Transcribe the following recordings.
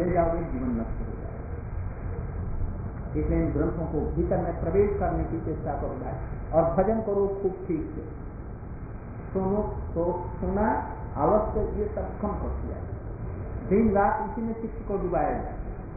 चले जाओगे जीवन नष्ट हो जाएगा। इसलिए इन ग्रंथों को भीतर में प्रवेश करने की चेष्टा करो और भजन करो खूब ठीक से। सुनो तो सुना अवश्य ये सब कम कर दिया, दिन रात इसी में चित्त को डुबाया जाए।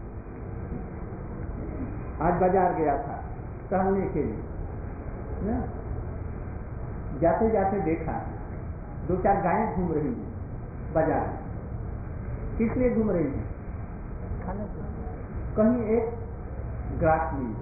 आज बाजार गया था टहलने के लिए ना, जाते जाते देखा 2-4 गायें घूम रही हैं बाजार में। किस लिए घूम रही हैं? खाने से। कहीं एक ग्राहक मिली,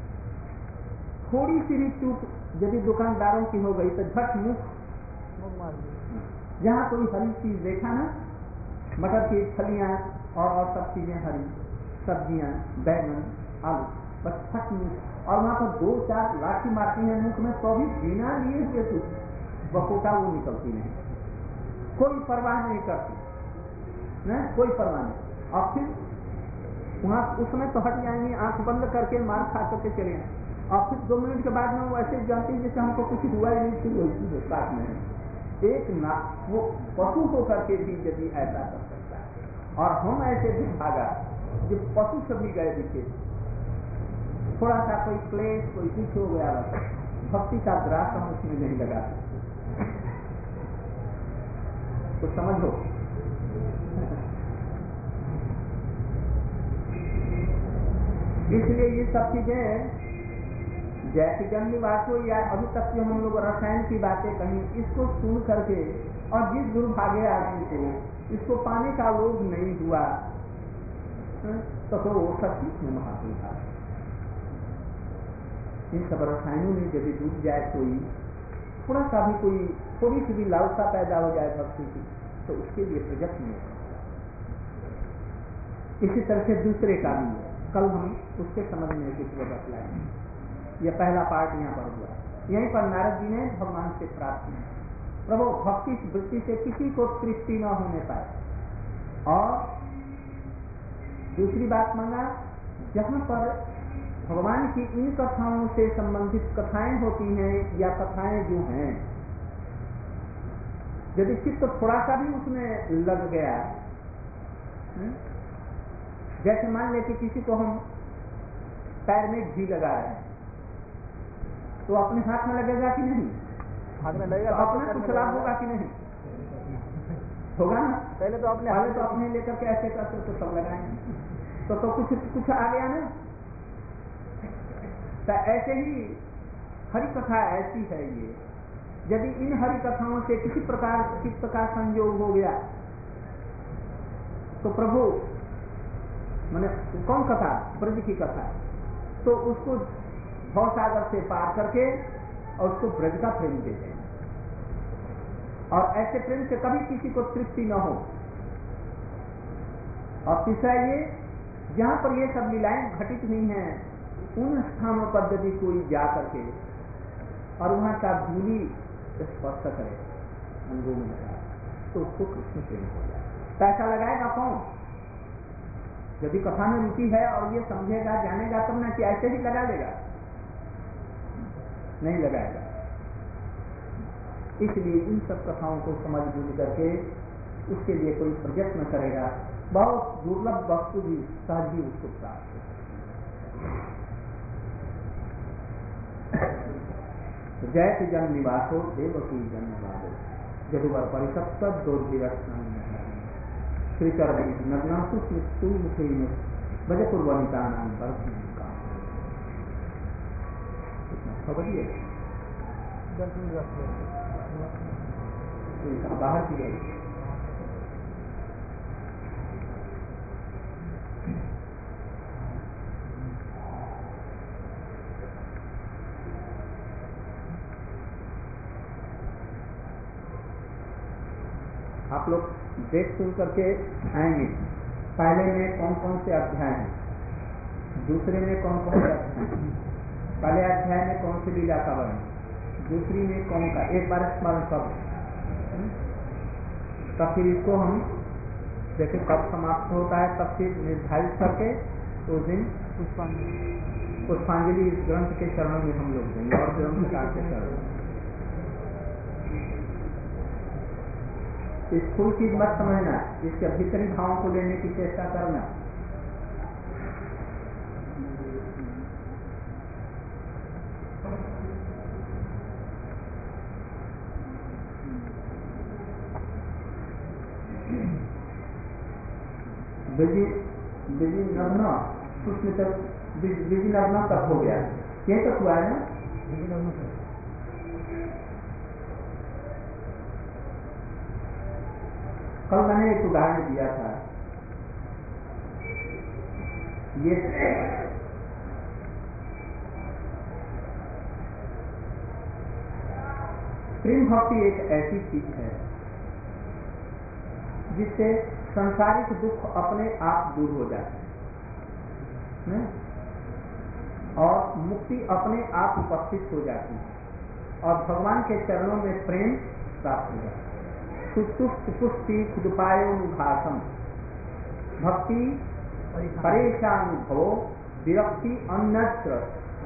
थोड़ी सी भी चूक यदि दुकानदारों की हो गई तो झट मुंह मार दी। जहाँ कोई हरी चीज देखा ना, मटर की फलियां और सब चीजें हरी सब्जियां, बैगन, आलू, बस फट मुंह। और वहां पर 2-4 लाठी मारती हैं मुख में, तो भी बिना लिए हुए कुछ बकोटा वो निकलती नहीं, कोई परवाह नहीं करती ना, कोई परवाह नहीं। और फिर वहां उस समय तो हट जाएंगे, आंख बंद करके मार खा करके चले आए। और फिर 2 मिनट के बाद में वो ऐसे जानती है जैसे हमको कुछ हुआ ही नहीं, शुरू होती साथ में एक ना वो पशु होकर के भी यदि ऐसा कर सकता है। और हम ऐसे भी भागा जो पशु से भी गए दिखे, थोड़ा सा कोई क्लेश कोई कुछ हो गया, भक्ति का ग्रास हम उसमें नहीं लगा तो समझो। इसलिए ये सब चीजें जैसे जन निवास हो या अभी तक जो हम लोग रसायन की बातें कही, इसको सुन करके और जिस दुर्भाग्य आदमी को इसको पाने का लोभ नहीं हुआ तो वो सच्ची में महापुरुष था। इन सब रसायनों में यदि डूब जाए कोई, थोड़ा सा भी कोई थोड़ी सी भी लालसा पैदा हो जाए भक्ति की, तो उसके लिए प्रयत्न नहीं होगा। इसी तरह से दूसरे का भी है, कल हम उसके समझने की जरूरत लाएंगे। यह पहला पार्ट यहाँ पर हुआ। यहीं पर नारद जी ने भगवान से प्रार्थना की, प्रभु भक्ति वृत्ति से किसी को तृप्ति न होने पाए। और दूसरी बात मांगा, जहां पर भगवान की इन कथाओं से संबंधित कथाएं होती हैं या कथाएं जो हैं, यदि चित्त थोड़ा सा भी उसमें लग गया, जैसे मान ले कि किसी को हम पैर में घी लगा रहे हैं, तो अपने हाथ में लगेगा कि नहीं? हाथ में लगेगा तो अपना कुछ लाभ होगा कि नहीं? होगा ना। पहले तो अपने लेकर के ऐसे करते तो सब लगाएंगे, तो कुछ आ गया ना। तो ऐसे ही हरि कथा ऐसी है ये, यदि इन हरि कथाओं से किसी प्रकार चित्त का संयोग हो गया तो प्रभु माने कौन कथा? ब्रज की कथा, तो उसको भवसागर से पार करके और उसको ब्रज का प्रेम देते हैं। और ऐसे प्रेम से कभी किसी को तृप्ति न हो। और तीसरा ये, जहां पर ये सब लीलाएं घटित हुई हैं, उन स्थानों पर यदि कोई जा करके और वहां का धूली स्पर्श करे अंगों में लगा, तो उसको कृष्ण प्रेम हो जाए। पैसा लगाएगा कौन? यदि कथा में रुचि है और ये समझेगा जानेगा तब ना, कि ऐसे ही लगा लेगा, नहीं लगाएगा। इसलिए इन सब कथाओं को समझ बूझ करके उसके लिए कोई प्रयत्न करेगा, बहुत दुर्लभ वस्तु भी सहज ही उसको प्राप्त हो। जैसे जन निवासो देवकी जन्मवादो जदुवर परिसप्त दोर्भिरत्न श्रीचर नग्नासु स्मृतु मुखे में भजपूर्वनिता नाम पर खबरिए बाहर की गई। आप लोग देख सुन करके आएंगे, पहले में कौन कौन से अध्याय हैं, दूसरे में कौन कौन से अध्याय हैं, पहले अध्याय में कौन सी लीला का वर्णन, दूसरी में कौन का, एक बार स्मरण कब, तब फिर इसको हम जैसे कब समाप्त होता है तब फिर निर्धारित करके उस दिन पुष्पांजलि इस ग्रंथ के चरणों में हम लोग देंगे और ग्रंथकार के चरणों में। स्थूल चीज मत समझना, इसके भीतरी भावों को लेने की चेष्टा करना, विजिनग्न उसमें तक विजिनग्न तक हो गया, ये तक हुआ है ना। कल मैंने एक उदाहरण दिया था, ये प्रेम भक्ति एक ऐसी चीज है जिससे संसारिक दुख अपने आप दूर हो जाते हैं और मुक्ति अपने आप उपस्थित हो जाती है और भगवान के चरणों में प्रेम प्राप्त हो जाता है। सुतुष्ट पुष्टि खुदपायोनुघासम भक्ति परेशानुभव विरक्ति अन्यत्र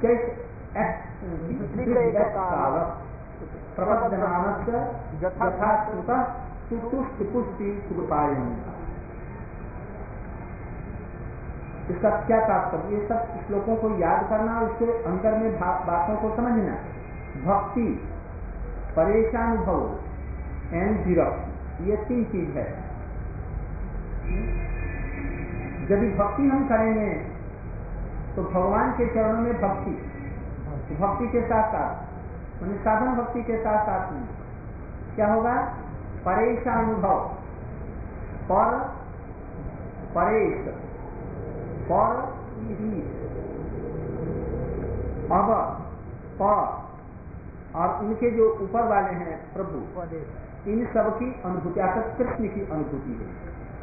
प्रबद्धमानस्य यथाश्रुतः सुतुष्ट पुष्टि खुदपायोनुघासम। इसका क्या तात्पर्य? ये सब श्लोकों को याद करना और उसके अंदर में बातों को समझना। भक्ति, परेशानुभव एंड विरक्ति, ये तीन चीज है। यदि भक्ति हम करेंगे तो भगवान के चरणों में भक्ति के साथ साथ मैंने साधन भक्ति के साथ साथ में क्या होगा? परेशानुभव, पर परेश, पर अब पर और उनके जो ऊपर वाले हैं प्रभु, इन सब की अनुभूति अर्थात कृष्ण की अनुभूति है।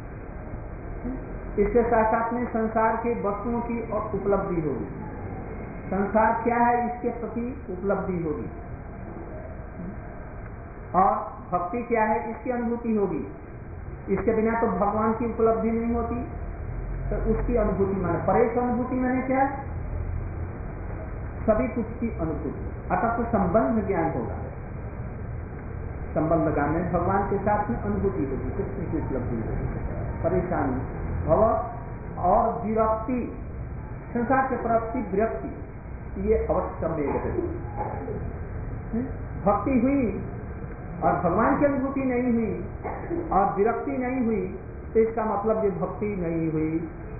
इसके साथ साथ में संसार के वस्तुओं की और उपलब्धि होगी। संसार क्या है इसके प्रति उपलब्धि होगी और भक्ति क्या है इसकी अनुभूति होगी। इसके बिना तो भगवान की उपलब्धि नहीं होती, तो उसकी अनुभूति माने परेश अनुभूति माने क्या? सभी कुछ की अनुभूति अर्थात तो संबंध ज्ञान होगा। संबंध ज्ञान में भगवान के साथ में अनुभूति होगी, कृष्ण की उपलब्धि होगी, परेशानी भव और विरक्ति, संसार के प्रति विरक्ति, ये अवश्य है। भक्ति हुई और भगवान की अनुभूति नहीं हुई और विरक्ति नहीं हुई तो इसका मतलब ये भक्ति नहीं हुई,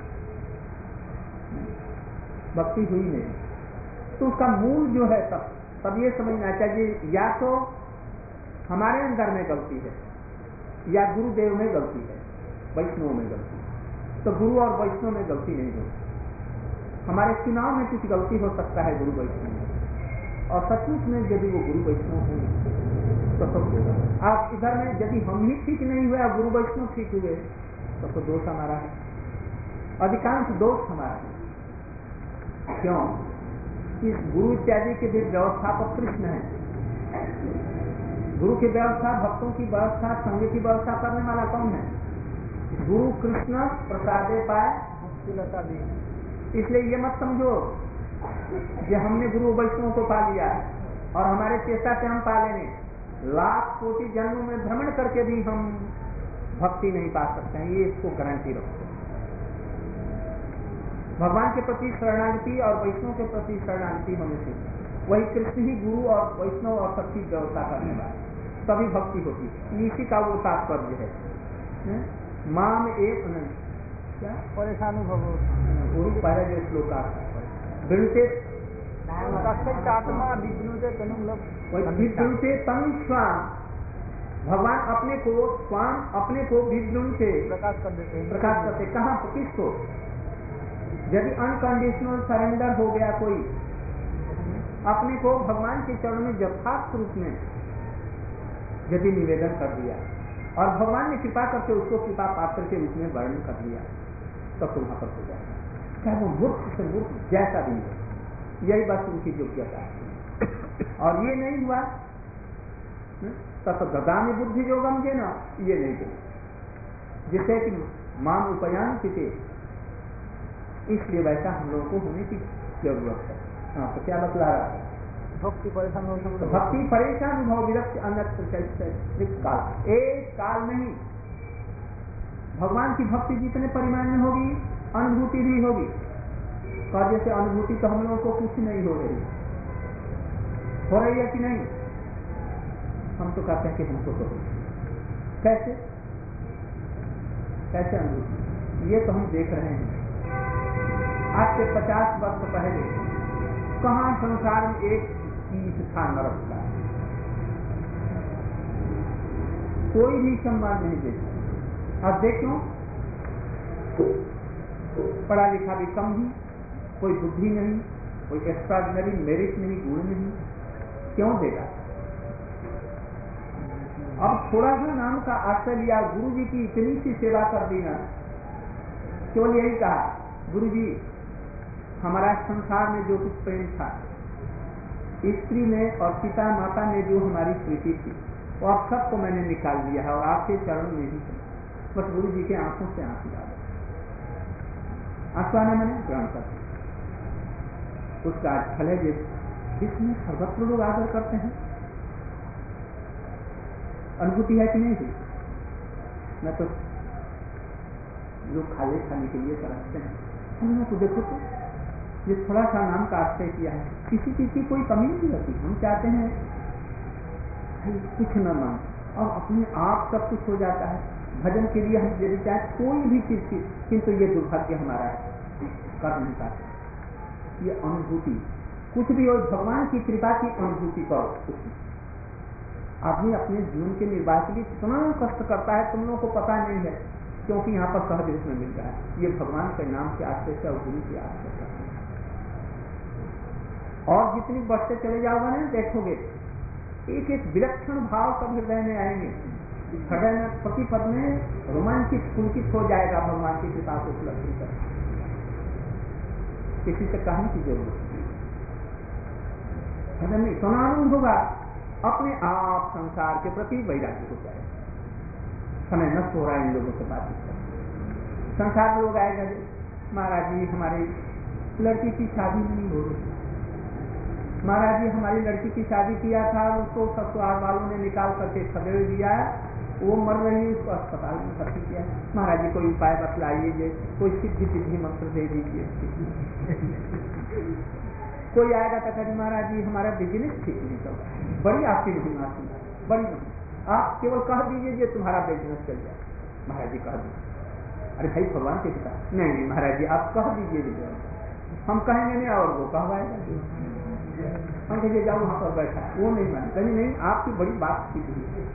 भक्ति हुई नहीं। तो उसका मूल जो है तब ये समझना चाहिए, या तो हमारे अंदर में गलती है या गुरुदेव में गलती है, वैष्णव में गलती है। तो गुरु और वैष्णव में गलती नहीं होती। हमारे चुनाव में कुछ गलती हो सकता है गुरु वैष्णव में, और सचमुच में यदि वो गुरु वैष्णव होंगे तो सब होगा। आप इधर में यदि हम ही ठीक नहीं हुए और गुरु वैष्णव ठीक हुए तो दोष हमारा है, अधिकांश दोष हमारा है। क्यों? इस गुरु इत्यादि के भी व्यवस्थापक कृष्ण है। गुरु की व्यवस्था, भक्तों की व्यवस्था, संघ की व्यवस्था करने वाला कौन है? गुरु कृष्ण प्रसादे पाए मुक्तिलता दी। इसलिए ये मत समझो कि हमने गुरु वैष्णव को पा लिया और हमारे चेष्टा से हम पा लेंगे। लाख कोटि जन्मों में भ्रमण करके भी हम भक्ति नहीं पा सकते हैं, ये इसको गारंटी रखते हैं। भगवान के प्रति शरणागति और वैष्णव के प्रति शरणागति होने से वही कृष्ण ही गुरु और वैष्णव और सबकी व्यवस्था करने वाले, तभी भक्ति होती है। इसी का वो तात्पर्य है। माम एक क्या परेशानुभव गुरु पहले जो श्लोक विनुते तनु स्वाम, भगवान अपने को स्वाम अपने को विद्युन से प्रकाश करते। कहाँ? किसको? यदि अनकंडीशनल सरेंडर हो गया कोई, अपने को भगवान के चरणों में यथार्थ रूप में यदि निवेदन कर दिया और भगवान ने कृपा करके उसको कृपा पात्र के रूप में वर्णन कर दिया, तब तो वहां पर हो जाए। चाहे वो मूर्ख से मूर्ख जैसा भी हो, यही बस उनकी योग्यता है। और ये नहीं हुआ तब ददामी बुद्धि योगम जे ना, ये नहीं दे जिससे कि मान उपयान पिते, इसलिए वैसा हम लोगों को होने की जरूरत है। हाँ, तो क्या बतला रहा है? भक्ति परेशान भक्ति परेशान भाव विरक्ति अन्य काल, एक काल नहीं। भगवान की भक्ति जितने परिमाण में होगी अनुभूति भी होगी। और जैसे अनुभूति तो हम लोगों को कुछ नहीं हो रही है कि नहीं? हम तो कहते हैं कि हमको तो कैसे कैसे अनुभूति? ये तो हम देख रहे हैं। आज से 50 वर्ष पहले कहाँ संसार में एक चीज था नरक का, कोई भी संवाद नहीं देता। अब देखो, पढ़ा लिखा भी कम ही, कोई बुद्धि नहीं, कोई एक्स्ट्राऑर्डिनरी मेरिट नहीं, गुण नहीं, क्यों देगा? अब थोड़ा सा नाम का आश्रय लिया, गुरु जी की इतनी सी सेवा कर दी ना, केवल यही कहा, गुरु जी हमारा संसार में जो कुछ प्रेम था, स्त्री में और पिता माता में जो हमारी प्रीति थी, वो आप सबको मैंने निकाल दिया है और आपके चरण में ही है। बस गुरु जी के आंखों से आंसू डालो, आंसू आने मैंने ग्रहण कर, उसका फल है जिसमें सर्वत्र लोग आदर करते हैं। अनुभूति है कि नहीं थी? मैं तो लोग खाने के लिए तरसते हैं, हमने तो देखो तो ये थोड़ा सा नाम का आश्रय किया है, किसी चीज की कोई कमी नहीं रहती। हम चाहते हैं कुछ न मान और अपने आप सब कुछ हो जाता है। भजन के लिए हम यदि चाहे कोई भी चीज की, किंतु ये दुर्भाग्य हमारा है, कर नहीं पाते। ये अनुभूति कुछ भी हो, भगवान की कृपा की अनुभूति करो। आदमी अपने जीवन के निर्वाह के लिए कितना कष्ट करता है, तुम लोगों को पता नहीं है, क्योंकि यहाँ पर सहज रूप में मिल रहा है। ये भगवान के नाम के आश्रय से और गुरु के आश्रय से। और जितनी बढ़ते चले जाओगे ना, देखोगे एक एक विलक्षण भाव सब हृदय में आएंगे। हृदय में प्रति पद में रोमांचित पुलकित हो जाएगा भगवान की कृपा को उपलब्धि कर। किसी से कहने की जरूरत नहीं, हृदय में इतना आनंद होगा, अपने आप संसार के प्रति वैराग्य हो जाएगा। समय नष्ट हो रहा है इन लोगों से बातचीत कर। संसार में लोग आएगा, महाराज जी हमारी लड़की की शादी नहीं हो रही, महाराज जी हमारी लड़की की शादी किया था, उसको ससुराल वालों ने निकाल करके खदेड़ दिया, वो मर रही है, उसको अस्पताल में भर्ती किया। महाराज जी कोई उपाय बतलाइए, कोई सिद्धि मंत्र दे दीजिए। कोई आएगा तो कहे महाराज जी हमारा बिजनेस ठीक नहीं चल रहा है, बड़ी आपकी महिमा सुना, बड़ी आप केवल कह दीजिए तुम्हारा बिजनेस चल जाए। महाराज जी कह दीजिए, अरे भाई भगवान के पिता, नहीं महाराज जी आप कह दीजिए, हम कहेंगे नहीं और वो कहवाएगा। हम कहिए जाओ वहां पर बैठा, वो नहीं माने, कहीं नहीं आपकी बड़ी बात की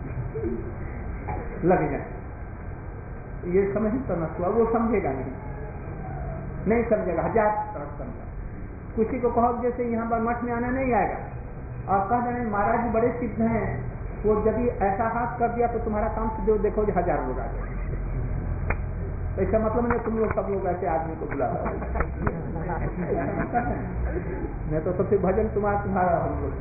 लगेगा, ये समझ तो न हुआ, वो समझेगा नहीं समझेगा, हजार तरफ समझा। किसी को कहो जैसे यहाँ पर मठ में आना नहीं आएगा और कह देना महाराज जी बड़े सिद्ध हैं, वो यदि ऐसा हाथ कर दिया तो तुम्हारा काम से जो देखो 1000 लोग आ गए। ऐसा मतलब नहीं तुम लोग सब लोग ऐसे आदमी को बुला रहे नहीं तो सबसे भजन तुम्हारा हम लोग।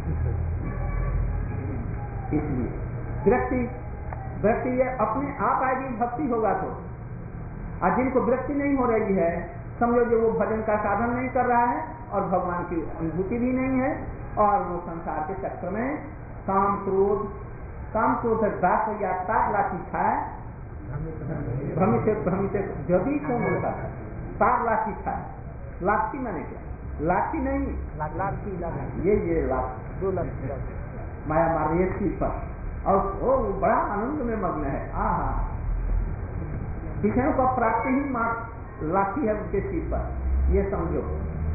इसलिए विरक्ति ये अपने आप आएगी, भक्ति होगा तो। आज जिनको विरक्ति नहीं हो रही है, समझो जो वो भजन का साधन नहीं कर रहा है और भगवान की अनुभूति भी नहीं है, और वो संसार के चक्र में काम क्रोध दास या ताक लाठी खाए, भ्रमित जभी को मिलता है, ताक लाठी खाए। लाठी मैंने क्या, लाठी नहीं, ये लाठी, 2 लाख माया मार रही है चीज पर, और वो बड़ा आनंद में मग्न है। आहा, विषयों का प्राप्ति ही मात्र लाठी है उनके सिर पर, ये समझो।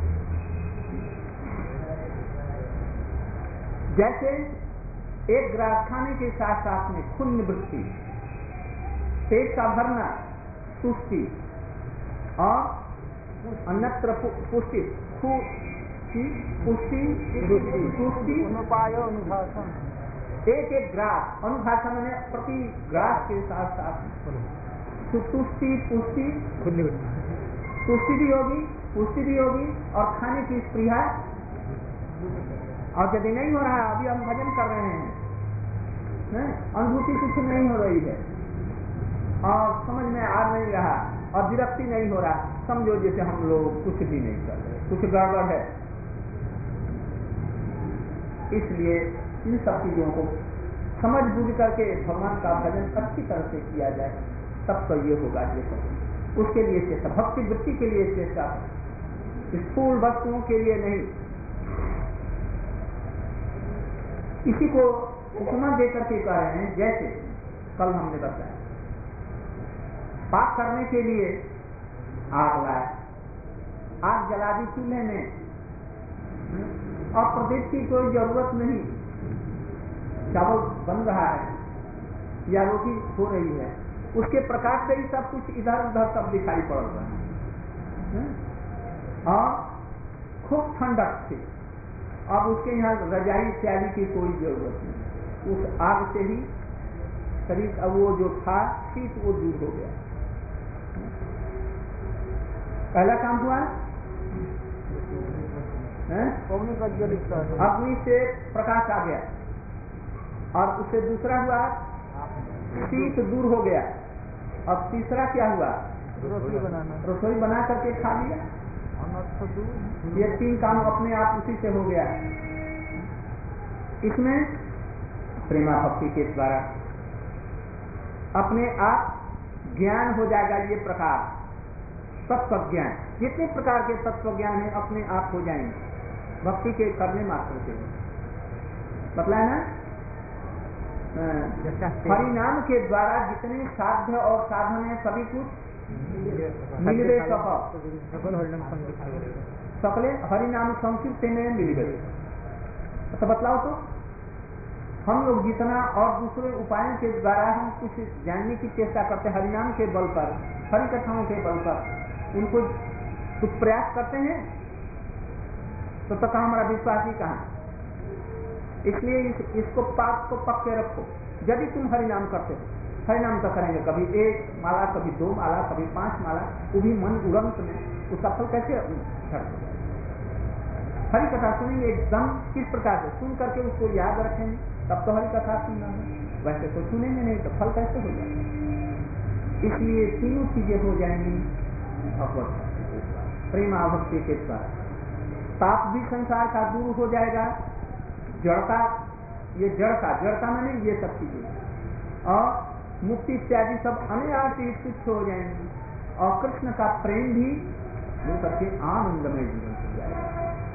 जैसे एक ग्रास खाने के साथ साथ में खून निवृत्ति, पेट का भरना, तुष्टि और अन्यत्र पुष्टि, पुष्टि अनुभाषण, एक ग्रास अनुभाषण में प्रति ग्रास के साथ साथ तुष्टि भी होगी, पुष्टि भी होगी और खाने की स्पृहा। और यदि नहीं हो रहा है, अभी हम भजन कर रहे हैं, अनुभूति कुछ नहीं हो रही है और समझ में आ नहीं रहा और विरक्ति नहीं हो रहा, समझो जैसे हम लोग कुछ भी नहीं कर रहे, कुछ गड़बड़ है। इसलिए इन सब चीजों को समझ बूझ करके भगवान का भजन अच्छी तरह से किया जाए, तब तो ये होगा। ये सब उसके लिए चेष्टा, भक्ति वृत्ति के लिए चेष्टा, स्थूल वस्तुओं के लिए नहीं। इसी को उपमा देकर के कह रहे हैं, जैसे कल हमने बताया, पाक करने के लिए आग लाए, आग जला दी चूल्हे में, और प्रदीप की कोई जरूरत नहीं, चावल बन रहा है या रोटी हो रही है, उसके प्रकाश से ही सब कुछ इधर उधर सब दिखाई पड़ रहा है, और खूब ठंडक थी। अब उसके यहाँ रजाई इत्यादि की कोई जरूरत नहीं, उस आग से ही शरीर का वो जो था शीत वो दूर हो गया। पहला काम हुआ अग्नि से प्रकाश आ गया, और उससे दूसरा हुआ शीत दूर हो गया। अब तीसरा क्या हुआ? रसोई बना करके खा लिया। ये 3 काम अपने आप उसी से हो गया। इसमें प्रेमा भक्ति के द्वारा अपने आप ज्ञान हो जाएगा। ये प्रकार तत्व ज्ञान, जितने प्रकार के तत्व ज्ञान है अपने आप हो जाएंगे भक्ति के करने मात्र से। बतलाए ना, हरि नाम के द्वारा जितने साध्य और साधन है सभी कुछ मिल गए, सकले हरि नाम संकीर्तन में मिल गए। तो बतलाओ तो हम लोग जितना और दूसरे उपायों के द्वारा हम कुछ जानने की चेष्टा करते हैं हरिनाम के बल पर, हरि कथाओं के बल पर, उनको कुछ प्रयास करते हैं तो कहाँ हमारा विश्वास ही कहाँ। इसलिए इसको पाप को पक्के रखो। यदि तुम हरिनाम करते हो, हरिनाम तो करेंगे कभी 1 माला, कभी 2 माला, कभी 5 माला, वो भी मन उड़ंत में, उसका फल कैसे घट। हरि कथा सुनेंगे एकदम किस प्रकार से सुन करके उसको याद रखेंगे, तब तो हरि कथा सुनना है। वैसे तो सुनेंगे नहीं तो फल कैसे हो जाएगा। इसलिए 3 चीजें हो जाएंगी भगवत प्रेमा भक्ति के द्वारा। पाप भी संसार का दूर हो जाएगा, जड़ता, ये जड़ता मैंने ये सब चीजें, और मुक्ति इत्यादि सब अनायास ही तुच्छ हो जाएंगी, और कृष्ण का प्रेम भी मिल करके आनंदमय जीवन हो जाएगा।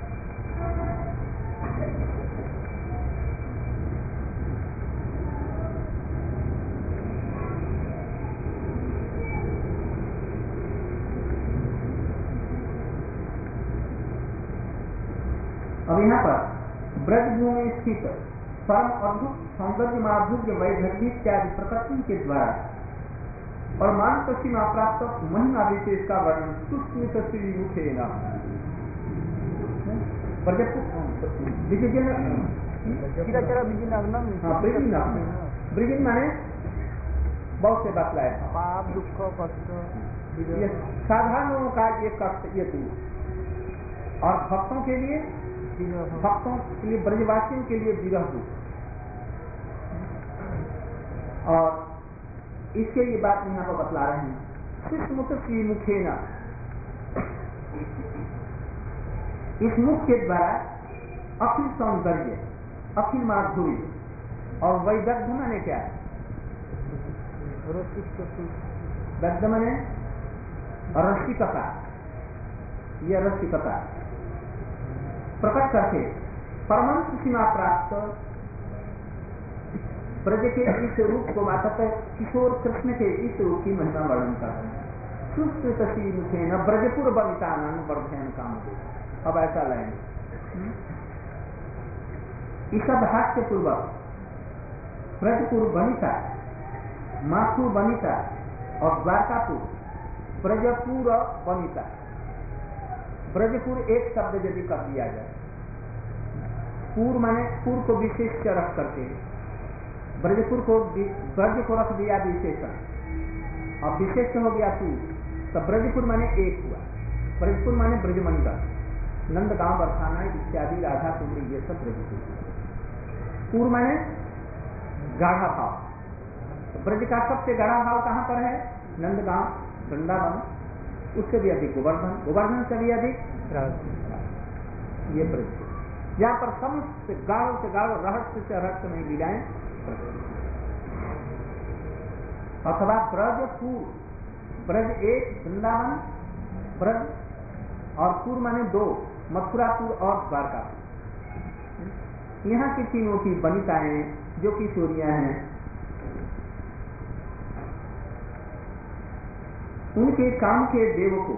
अब यहाँ पर ब्रजभूमि स्थित परम अद्भुत सौंदर्य माधुर्य वैधर्य इत्यादि प्रकृति के द्वारा और मानव सीमा प्राप्त महिमा विशेष का वर्णन सुस्मित श्रीमुखे ब्रिजिन माने बहुत से बतलाए पाप दुख कष्ट, साधारण लोगों का ये कष्ट ये दूर, और भक्तों के लिए ब्रजवासियों के लिए विरह दुख। और इसके लिए बात यहाँ पर बतला रहे हैं। सुस्मुख श्रीमुखे न, इस मुख के द्वारा अखिल सौंदर्य, अखिल माधुर्य और वैदग्ध माने क्या है? दग्ध माने रसिकता, यह रसिकता प्रकट करके परमांश सीमा प्राप्त ब्रज के इस रूप को माता किशोर कृष्ण के इस रूप की महिमा वर्णन करते हैं। सुस्मित श्रीमुखे न ब्रजपुर बलितानन वर्धयन काम। अब ऐसा लाएंगे इसका भाष्य पूर्वक ब्रजपुर बनिता, माथुर बनिता और द्वारकापुर, ब्रजपुर बनिता। ब्रजपुर एक शब्द यदि कर दिया जाए, पूर्व माने पूर्व को विशेष रख करके ब्रजपुर को ब्रज को रख दिया विशेषण, और विशेष हो गया पूर्व, तो ब्रजपुर माने एक हुआ। ब्रजपुर माने ब्रजमंडल, नंदगांव, बरसाना इत्यादि, राधा कुंडी, ये सब ब्रजपुर। पूर्व माने गाढ़ा भाव, तो ब्रज का सबसे गाढ़ा भाव कहाँ पर है? नंदगांव, वृंदावन, उससे भी अधिक गोवर्धन, गोवर्धन से भी अधिक ये ब्रज, जहाँ पर समस्त गाढ़ों से गाढ़ो, रहस्य से रहस्य में लीलाएं। अथवा ब्रजपुर, ब्रज एक, वृंदावन ब्रज, और पूर्व माने 2, मथुरापुर और द्वारकापुर। यहाँ की तीनों की बनिताएं जो किशोरियां हैं, उनके काम के देव को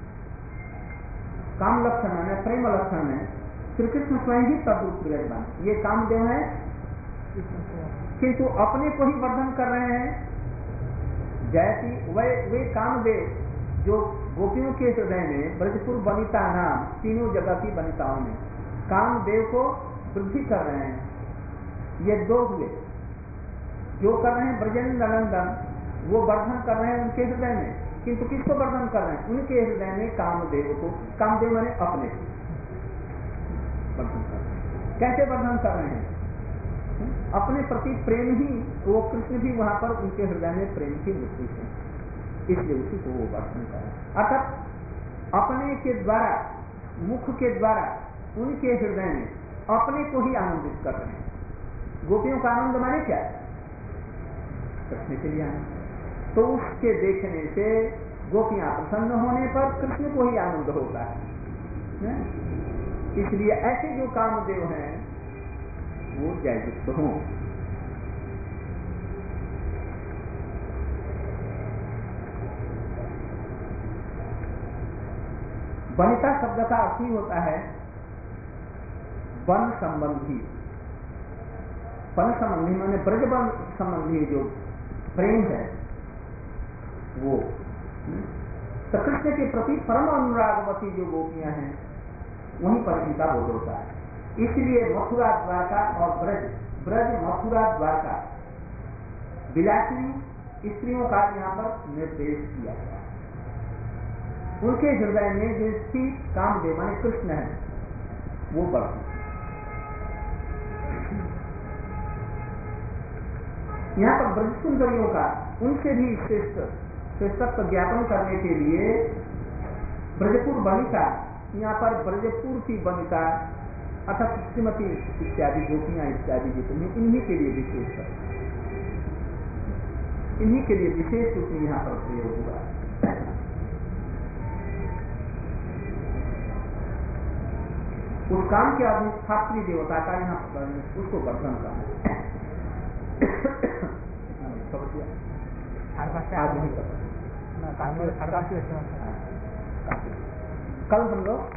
काम लक्षण में, प्रेम लक्षण में श्री कृष्ण स्वयं ही तद्रूप विराजमान। ये कामदेव है किंतु अपने को ही वर्धन कर रहे हैं। जैसी वे कामदेव जो गोपियों के हृदय में ब्रजपुर वनिता नाम तीनों जगह की वनिताओं में कामदेव को वृद्धि कर रहे हैं। ये दो हुए जो कर रहे हैं ब्रजेंद्र नंदन, वो वर्धन कर रहे हैं उनके हृदय में, किंतु किसको वर्धन कर रहे हैं? उनके हृदय में कामदेव को। कामदेव माने अपने को वर्धन कर रहे हैं। कैसे वर्धन कर रहे हैं? अपने प्रति प्रेम ही, वो कृष्ण भी वहां पर उनके हृदय में प्रेम की वृत्ति है, इसलिए उसी को वो वर्धन कर रहे हैं। अर्थात अपने के द्वारा, मुख के द्वारा उनके हृदय में अपने को ही आनंदित कर रहे हैं। गोपियों का आनंद माने क्या है? कृष्ण के लिए आनंद। तो उसके देखने से गोपियां प्रसन्न होने पर कृष्ण को ही आनंद होता है। इसलिए ऐसे जो कामदेव हैं वो जययुक्त हों। वनिता शब्द का अर्थ ही होता है वन संबंधी। वन संबंधी माने ब्रज वन संबंधी जो प्रेम है वो। तो कृष्ण के प्रति परम अनुरागवती जो गोपियां हैं वहीं पर इनका बोध होता है। इसलिए मथुरा द्वारका और ब्रज मथुरा द्वारका विलासिनी स्त्रियों का यहाँ पर निर्देश किया गया है। उनके हृदय में जो स्थिर कामदेव माने कृष्ण है वो बढ़ती। यहाँ पर ब्रज सुंदरियों का उनसे भी श्रेष्ठत्व ज्ञापन करने के लिए ब्रजपुर वनिता, यहाँ पर ब्रजपुर की वनिता अर्थात श्रीमती इत्यादि गोपियां इत्यादि जितनी, इन्हीं के लिए विशेष है, इन्हीं के लिए विशेष रूप में यहाँ पर प्रयोग हुआ। उस काम के अधिष्ठात्री देवता का यहाँ पर उसको वर्धन करना आज नहीं करता। कल हम लोग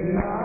गिरिराज